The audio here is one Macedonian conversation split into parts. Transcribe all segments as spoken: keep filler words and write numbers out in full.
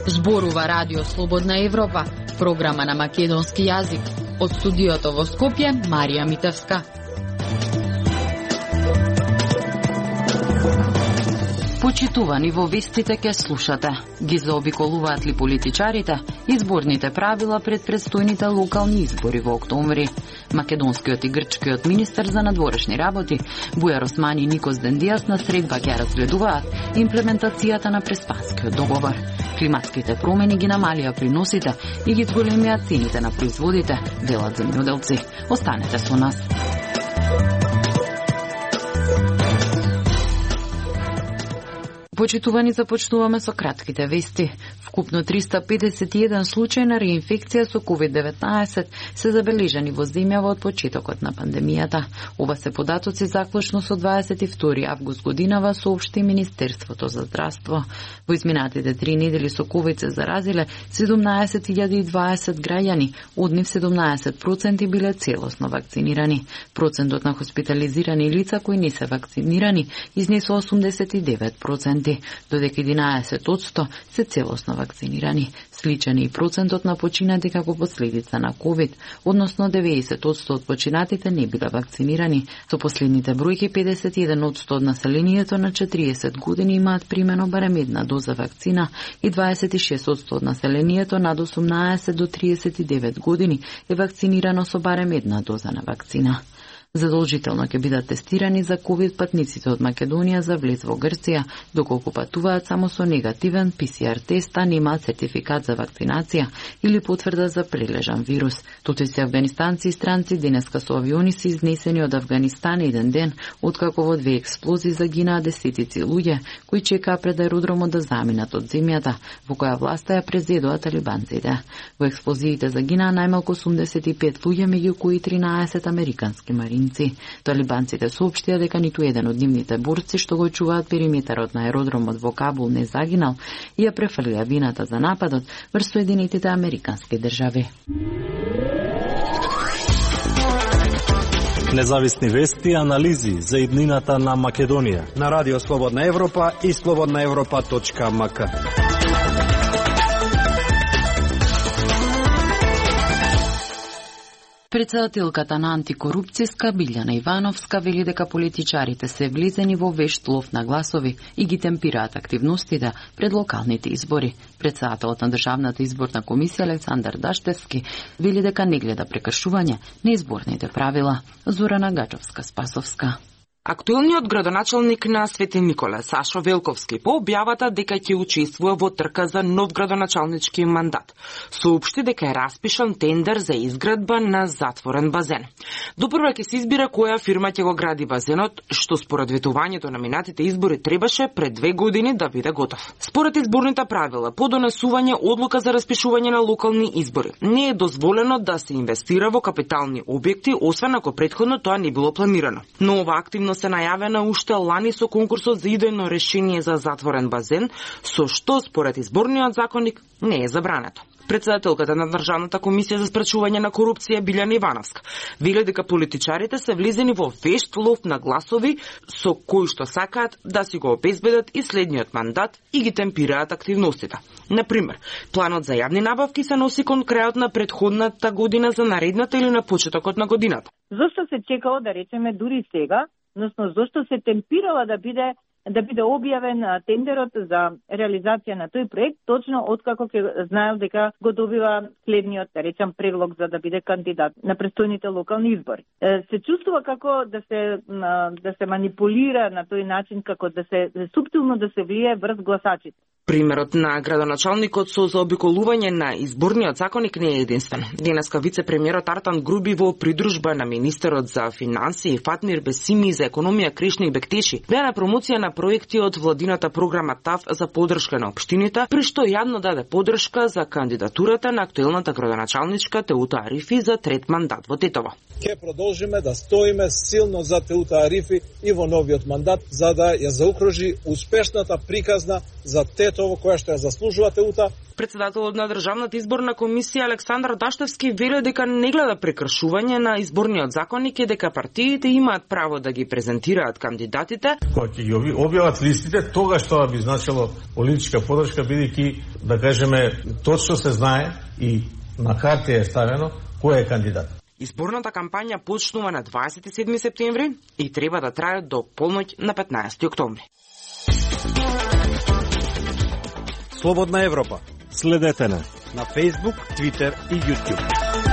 Зборува Радио Слободна Европа, програма на македонски јазик. Од студиото во Скопје, Марија Митевска. Почитувани во вестите ке слушате. Ги заобиколуваат ли политичарите изборните правила пред предстојните локални избори во октомври? Македонскиот и грчкиот министер за надворешни работи Бујар Османи и Никос Дендијас на средба ќе разгледуваат имплементацијата на Преспанскиот договор. Климатските промени ги намалија приносите и ги зголемија цените на производите, велат земјоделци. Останете со нас. Почитувани, започнуваме со кратките вести. Вкупно триста педесет и еден случаи на реинфекција со ковид деветнаесет се забележани во земјава од почетокот на пандемијата. Ова се податоци заклучно со дваесет и втори август годинава, соопшти Министерството за здравство. Во изминатите три недели со ковид се заразиле седумнаесет илјади и дваесет граѓани, од нив седумнаесет проценти биле целосно вакцинирани. Процентот на хоспитализирани лица кои не се вакцинирани изнесо осумдесет и девет проценти, додека единаесет одсто се целосно вакцинирани. Сличен е и процентот на починати како последица на ковид, односно деветдесет одсто од починатите не биле вакцинирани. Со последните бројки педесет и еден одсто од населението на четириесет години имаат примено барем една доза вакцина и дваесет и шест одсто од населението над осумнаесет до триесет и девет години е вакцинирано со барем една доза на вакцина. Задолжително ќе бидат тестирани за ковид патниците од Македонија за влез во Грција, доколку патуваат само со негативен пи си ар тест, а немаат сертификат за вакцинација или потврда за прележан вирус. Тотоци афганистанци и странци денеска со авиони се изнесени од Авганистан еден ден, откако во две експлозии загинаа десетици луѓе кои чекаа пред аеродромот да заминат од земјата, во која власта ја презедоа талибанците. Во експлозиите загинаа најмалку осумдесет и пет луѓе, меѓу кои тринаесет американски марини. Талибанците соопштија дека ниту еден од нивните борци што го чуваат периметарот на аеродромот во Кабул не загинал и ја префрлија вината за нападот врз Соединетите американски држави. Независни вести и анализи за иднината на Македонија на Радио Слободна Европа и слободна европа точка ем ка. Председателката на антикорупцијска Билјана Ивановска вели дека политичарите се влезени во вешт лов на гласови и ги темпираат активностите пред локалните избори. Председателот на Државната изборна комисија Александар Даштевски вели дека не гледа прекршување на изборните правила. Зорана Гачовска-Спасовска. Актуелниот градоначалник на Свети Николе, Сашо Велковски, по објавата дека ќе учествува во трка за нов градоначалнички мандат, соопшти дека е распишан тендер за изградба на затворен базен. Допрва ќе се избира која фирма ќе го гради базенот, што според ветувањето на минатите избори требаше пред две години да биде готов. Според изборните правила, по донесување одлука за распишување на локални избори, не е дозволено да се инвестира во капитални објекти, освен ако претходно тоа не било планирано. Но ова активно се најавена уште лани со конкурсот за идејно решение за затворен базен, со што според изборниот законник не е забрането. Председателката на Државната комисија за спречување на корупција Билјана Ивановска вели дека политичарите се влезени во вешт лов на гласови со кои што сакаат да си го обезбедат и следниот мандат и ги темпираат активностите. Например, планот за јавни набавки се носи кон крајот на претходната година за наредната или на почетокот на годината. Зошто се чекало, да речеме, дури сега, односно зошто се темпирала да биде да биде објавен тендерот за реализација на тој проект, точно откако ќе знаел дека го добива следниот, да речам, предлог за да биде кандидат на престојните локални избори. Се чувствува како да се да се манипулира на тој начин, како да се суптилно да се влие врз гласачите. Примерот на градоначалникот со заобиколување на изборниот законник не е единствен. Денеска вице-премиерот Артан Груби во придружба на министерот за финансии Фатмир Бесими за економија Кришник Бектеши беа на промоција на проекти од владината програма ТАФ за поддршка на општините, при што јавно даде поддршка за кандидатурата на актуелната градоначалничка Теута Арифи за трет мандат во Тетово. Ке продолжиме да стоиме силно за ТУ-тарифи и во новиот мандат, за да ја заокружи успешната приказна за тетово која што ја заслужува ТУ-та. Председателот на Државната изборна комисија Александар Даштевски вели дека не гледа прекршување на изборниот законник и дека партиите имаат право да ги презентираат кандидатите. Кога ќе ги објават листите, тогаш тоа би значило политичка подршка, бидејќи, да кажеме, точно се знае и на хартија е ставено кој е кандидат. Изборната кампања почнува на дваесет и седми септември и треба да трае до полноќ на петнаесети октомври. Слободна Европа. Следете на на Facebook, Twitter и YouTube.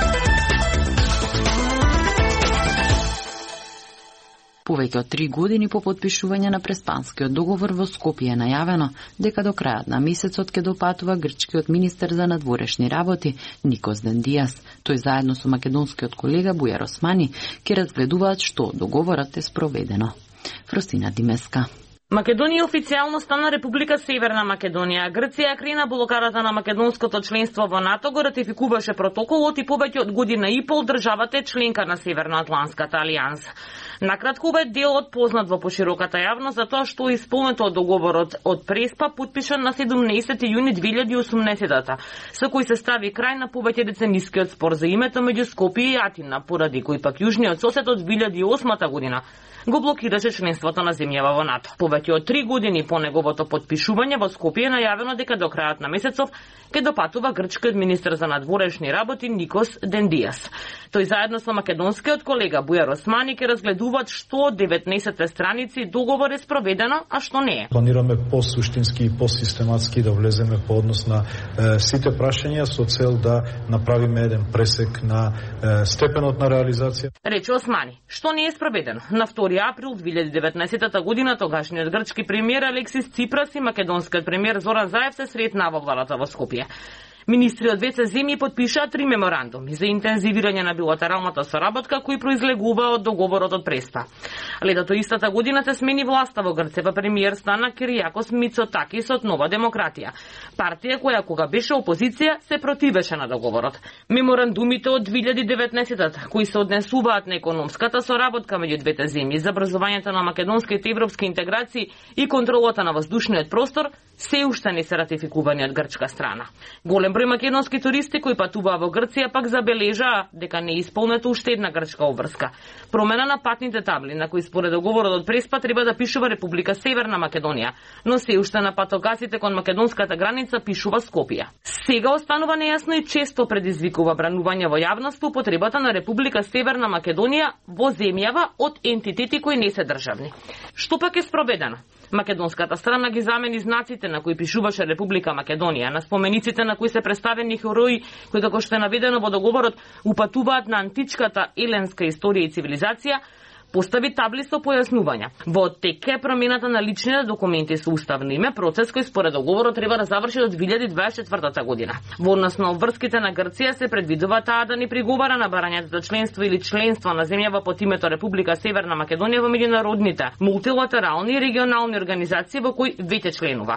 Повеќе од три години по подпишување на Преспанскиот договор во Скопје е најавено дека до крајот на месецот ќе допатува грчкиот министер за надворешни работи Никос Дендијас. Тој заедно со македонскиот колега Бујар Османи ќе разгледуваат што договорот е спроведено. Фросина Димеска. Македонија официјално стана Република Северна Македонија. Грција крена блокадата на македонското членство во НАТО, го ратификуваше протоколот и повеќе од година и пол државата е членка на Северноатланската алијанса. Накратко, ова е делот познат во пошироката јавност за тоа што е исполнето од договорот од Преспа, потпишан на седумнаесети јуни две илјади и осумнаесета, со кој се стави крај на повеќе деценискиот спор за името меѓу Скопје и Атина, поради кој пак јужниот сосед од две илјади и осма година го блокираше членството на земјава во НАТО. Повеќе од три години по неговото потпишување во Скопје е најавено дека до крајот на месецов ќе допатува грчкиот министер за надворешни работи Никос Дендијас. Тој заедно со македонскиот колега Бујар Османи ќе разгледуваат што од деветнаесет страници договор е спроведено, а што не е. Планираме посуштински и посистематски да влеземе по однос на е, сите прашања со цел да направиме еден пресек на е, степенот на реализација. Рече Османи, што не е спроведено. На втори април две илјади и деветнаесета година тогашниот грчки премиер Алексис Ципрас и македонскиот премиер Зоран Заев се сретнаа во владата во Скопје. Министри од двете земји потпишаа три меморандуми за интензивирање на билатералната соработка кои произлегува од договорот од Преспа. Летото истата година се смени власта во Грција, премиер стана Киријакос Мицотакис од Нова демократија. Партија која кога беше опозиција се противеше на договорот. Меморандумите од две илјади и деветнаесета кои се однесуваат на економската соработка меѓу двете земји, забрзувањето на македонските европски интеграции и контролата на воздушниот простор се уште не се ратификувани од грчка страна. Голем број македонски туристи кои патуваа во Грција пак забележаа дека не е исполнета уште една грчка обврска. Промена на патните табли на кои според договорот од Преспа треба да пишува Република Северна Македонија, но се уште на патокасите кон македонската граница пишува Скопје. Сега останува нејасно и често предизвикува бранување во јавност употребата на Република Северна Македонија во земјава од ентитети кои не се државни. Што пак е спроведено? Македонската страна ги замени знаците на кои пишуваше Република Македонија, на спомениците на кои се представени херои кои, како што е наведено во договорот, упатуваат на античката еленска историја и цивилизација, постави табли со појаснувања. Во тек е промената на личните документи со уставно име, процес кој според договорот треба да заврши до две илјади и дваесет и четвртата година. Во однос на обврските на Грција се предвидува таа да не приговара на барањето за членство или членство на земјава под името Република Северна Македонија во меѓународните, мултилатерални и регионални организации во кои веќе членува.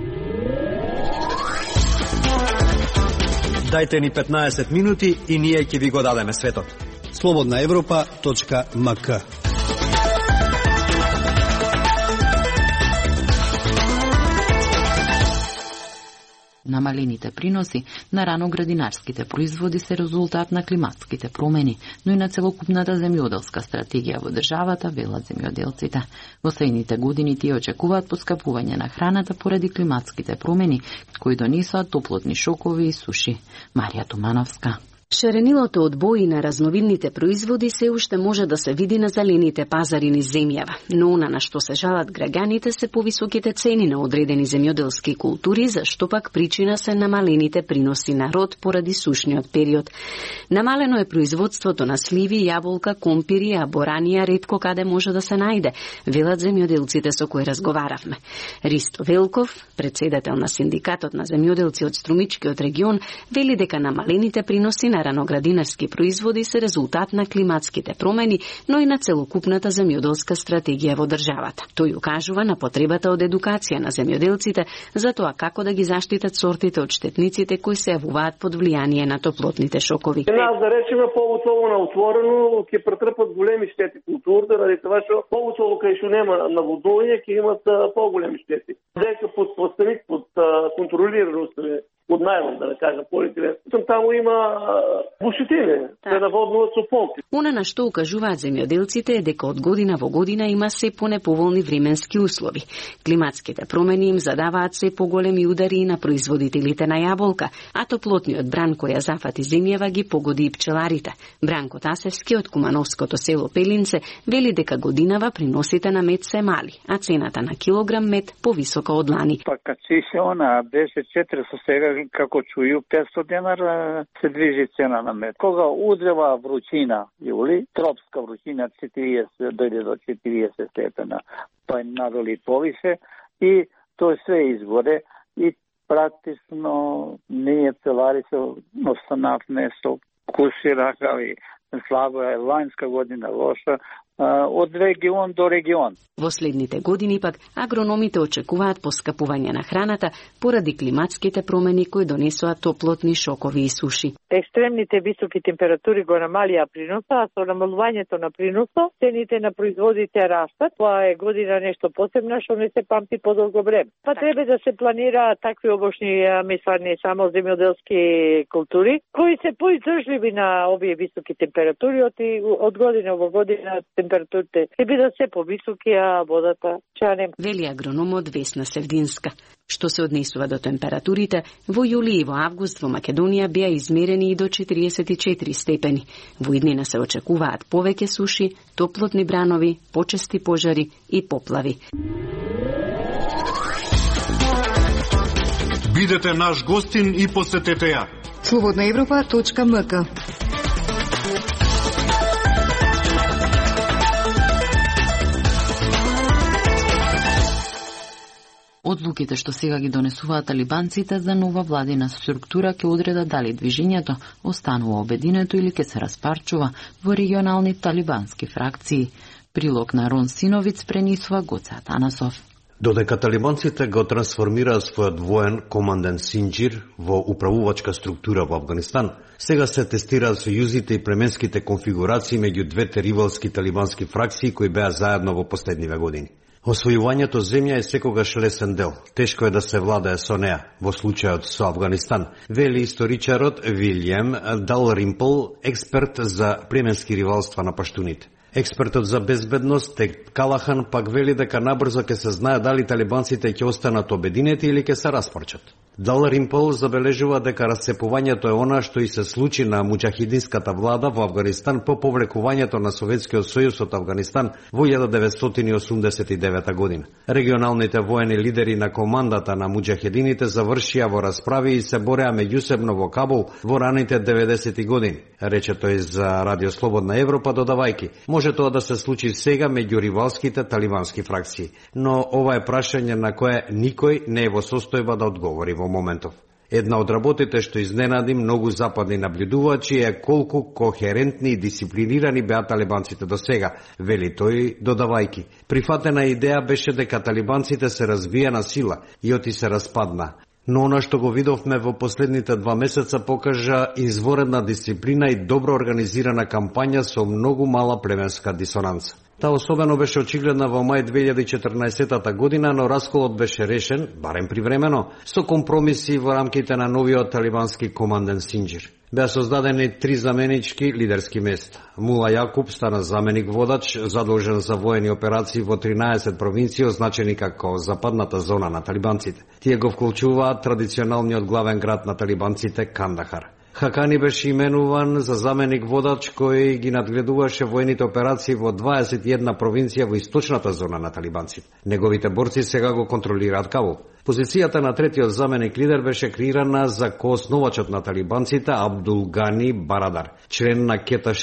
Дајте ни петнаесет минути и ние ќе ви го дадеме светот. слободна европа точка ем ка. Намалените приноси на раноградинарските производи се резултат на климатските промени, но и на целокупната земјоделска стратегија во државата, велат земјоделците. Во следните години тие очекуваат поскапување на храната поради климатските промени, кои донесоа топлотни шокови и суши. Марија Тумановска. Шаренилото од бои на разновидните производи се уште може да се види на зелените пазари низ земјава, но она на што се жалат граѓаните се повисоките цени на одредени земјоделски култури, зашто пак причина се намалените приноси на род поради сушниот период. Намалено е производството на сливи, јаболка, компири, а боранија ретко каде може да се најде, велат земјоделците со кои разговаравме. Ристо Велков, председател на синдикатот на земјоделци од Струмичкиот регион, вели дека намалените приноси на рано-градинарски производи се резултат на климатските промени, но и на целокупната земјоделска стратегија во државата. Тој укажува на потребата од едукација на земјоделците за тоа како да ги заштитат сортите од штетниците кои се јавуваат под влијание на топлотните шокови. Нас, да речеме, поуслово на отворено ќе претрпат големи штети културите, заради тоа што поуслово кај што нема наводнување ќе имат поголеми штети. Дека под поставик, под контролирано од најлон, да не кажа полиетилен. Таму има бушетини, се наводнуваат со полки. Она на што укажуваат земјоделците е дека од година во година има се понеповолни временски услови. Климатските промени им задаваат се поголеми удари и на производителите на јаболка, а топлотниот бран кој ја зафати земјава ги погоди и пчеларите. Бранко Тасевски од кумановското село Пелинце вели дека годинава приносите на мед се мали, а цената на килограм мед повисока од лани. Па качи се она беше четиристо, сега како чуju петстотини денара се движи цена на мед. Кога удрева вручина, јули, тропска вручина четириесет дојде до четириесет степена, па надоли повише и тоа све изгоре и практично ние целари се останавме со куши ракави. Слабо е ланска година, лоша, од регион до регион. Во следните години пак агрономите очекуваат поскапување на храната поради климатските промени кои донесоа топлотни шокови и суши. Екстремните високи температури го намалија приноса, а со намалувањето на приносот цените на производите растат. Тоа е година нешто посебно што не се памти подолго време. Па треба да се планира такви обошни мисла не само земјоделски култури кои се поиздржливи на овие високи температури од, од година во година. Температурите ќе бидат се повисоки, а водата ќе не. Вели агрономот Весна Севдинска. Што се однесува до температурите, во јули и во август во Македонија беа измерени и до четириесет и четири степени. Во иднина се очекуваат повеќе суши, топлотни бранови, почести пожари и поплави. Бидете наш гостин и посетете ја. слободна европа точка ем ка. Одлуките што сега ги донесуваат талибанците за нова владина структура ќе одредат дали движењето останува обединето или ќе се распарчува во регионални талибански фракции. Прилог на Рон Синовиц пренесува Гоце Атанасов. Додека талибанците го трансформираа својот воен команден Синџир во управувачка структура во Авганистан, сега се тестираат сојузите и племенските конфигурации меѓу двете ривалски талибански фракции кои беа заедно во последниве години. Освојувањето земја е секогаш лесен дел. Тешко е да се владее со неа, во случајот со Авганистан, вели историчарот Вилјем Далримпл, експерт за племенски ривалства на паштуните. Експертот за безбедност Тек Калахан пак вели дека набрзо ќе се знае дали талибанците ќе останат обединети или ќе се распарчат. Далримпл забележува дека расцепувањето е она што и се случи на муџахидинската влада во Авганистан по повлекувањето на Советскиот сојуз од Авганистан во илјада деветстотини и осумдесет и девета година. Регионалните воени лидери на командата на муџахидините завршија во расправи и се бореа меѓусебно во Кабул во раните деветдесети години, рече тој за Радио Слободна Европа, додавајки: може тоа да се случи сега меѓу ривалските талибански фракции, но ова е прашање на кое никој не е во состојба да одговори во моментов. Една од работите што изненади многу западни наблюдувачи е колку кохерентни и дисциплинирани беа талибанците до сега, вели тој, додавајки: прифатена идеја беше дека талибанците се развија на сила и оти се распадна. Но она што го видовме во последните два месеца покажа изворедна дисциплина и добро организирана кампања со многу мала племенска дисонанца. Таа особено беше очигледна во мај две илјади и четрнаесетта година, но расколот беше решен, барем привремено, со компромиси во рамките на новиот талибански команден Синџир. Беа создадени три заменички лидерски места. Мула Јакуб стана заменик водач, задолжен за воени операции во тринаесет провинции, означени како западната зона на талибанците. Тие го вклучуваат традиционалниот главен град на талибанците Кандахар. Хакани беше именуван за заменик водач кој ги надгледуваше воените операции во дваесет и една провинција во источната зона на талибанците. Неговите борци сега го контролираат Кабул. Позицијата на третиот заменик лидер беше креирана за коосновачот на талибанците Абдул Гани Барадар, член на Кета Шура,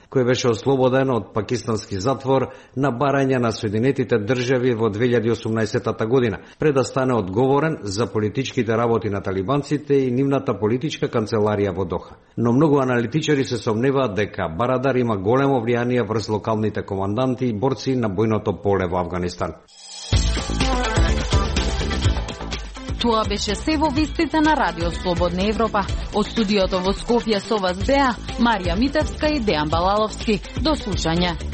кој беше ослободен од пакистански затвор на барање на Соединетите држави во две илјади и осумнаесетта година, пред да стане одговорен за политичките работи на талибанците и нивната политичка канцеларија во Доха. Но многу аналитичари се сомневаат дека Барадар има големо влијание врз локалните команданти и борци на бојното поле во Авганистан. Тоа беше се во вестите на Радио Слободна Европа. Од студиото во Скопје со вас беа Марија Митевска и Дејан Балаловски. До слушање.